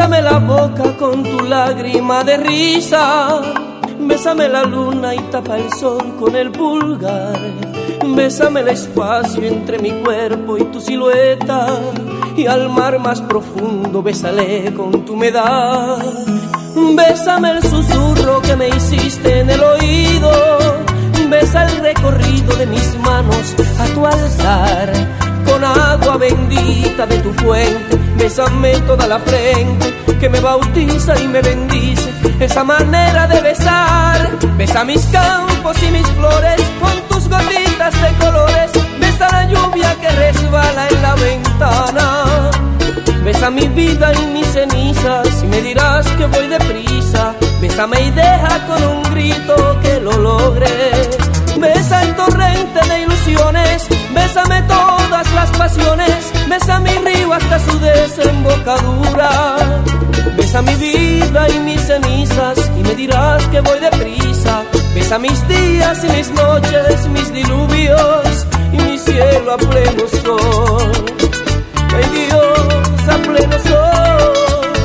Bésame la boca con tu lágrima de risa. Bésame la luna y tapa el sol con el pulgar. Bésame el espacio entre mi cuerpo y tu silueta. Y al mar más profundo bésale con tu humedad. Bésame el susurro que me hiciste en el oído. Besa el recorrido de mis manos a tu altar. Con agua bendita de tu fuente, bésame toda la frente que me bautiza y me bendice. Esa manera de besar. Besa mis campos y mis flores con tus gotitas de colores. Besa la lluvia que resbala en la ventana. Besa mi vida y mis cenizas y me dirás que voy deprisa. Bésame y deja con un grito que lo logres. Besa el torrente de ilusiones. Bésame todas las pasiones. Besa mi río hasta su desembocadura. Besa mi vida y mis cenizas y me dirás que voy deprisa. Besa mis días y mis noches, mis diluvios y mi cielo a pleno sol. Ay Dios, a pleno sol.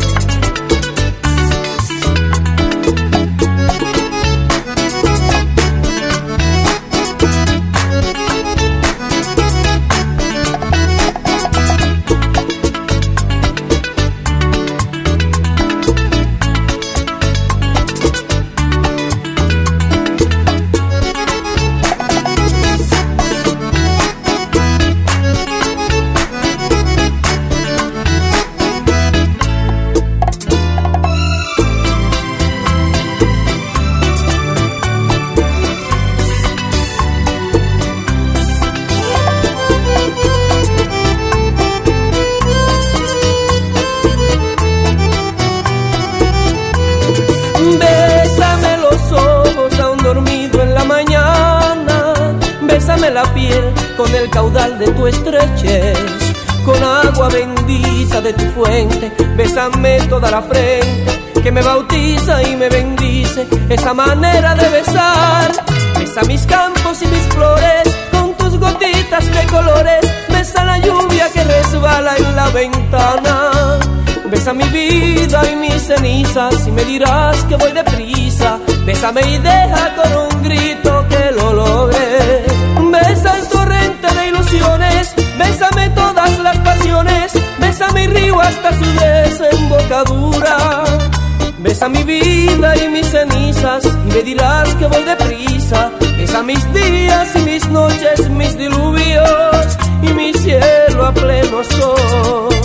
Bésame los ojos aún dormido en la mañana. Bésame la piel con el caudal de tu estrechez. Con agua bendita de tu fuente, bésame toda la frente que me bautiza y me bendice. Esa manera de besar. Besa mis campos y mis flores con tus gotitas de colores. Besa la lluvia que resbala en la ventana. Besa mi vida y mis cenizas y me dirás que voy deprisa. Bésame y deja con un grito que lo logre. Besa el torrente de ilusiones. Bésame todas las pasiones. Besa mi río hasta su desembocadura. Besa mi vida y mis cenizas y me dirás que voy deprisa. Besa mis días y mis noches, mis diluvios y mi cielo a pleno sol.